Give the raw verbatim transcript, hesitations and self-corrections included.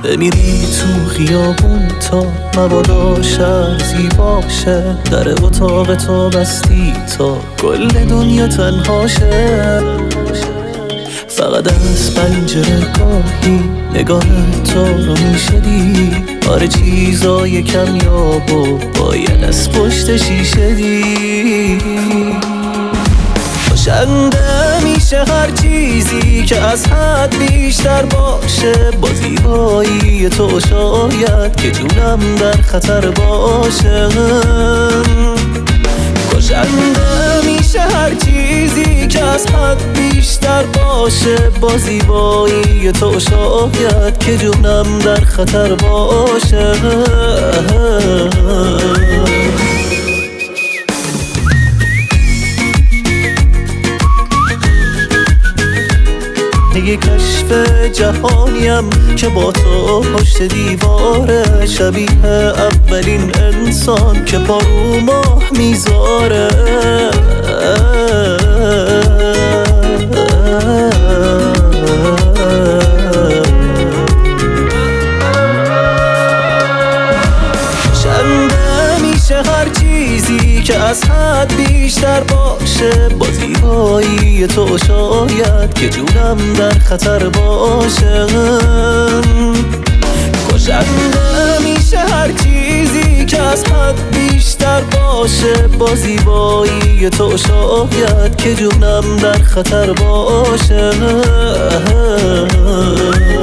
بمیری تو خیابون تا مبادا شهر زیباشه. در اتاق تو بستی تا کل دنیا تنهاشه. فقط از پنجره گاهی نگاه تو رو میشدی. آره چیزای کمیاب و باید از پشت شیشه دی. خوشنده میشه هر چیزی که از حد بیشتر باشه. با زیبایی تو شاید که جونم در خطر باشه. خوشنده میشه هر چیزی که از حد بیشتر باشه. با زیبایی تو شاید که جونم در خطر باشه. یه کشف جهانیم که با تو پشت دیواره. شبیه اولین انسان که با رو ماه میذاره. شنبه میشه هر چیزی که از حد بیشتر باشه. با زیبایی تو شاید که جونم در خطر باشه. کشنده میشه هر چیزی که از حد بیشتر باشه. با زیبایی تو شاید که جونم در خطر باشه.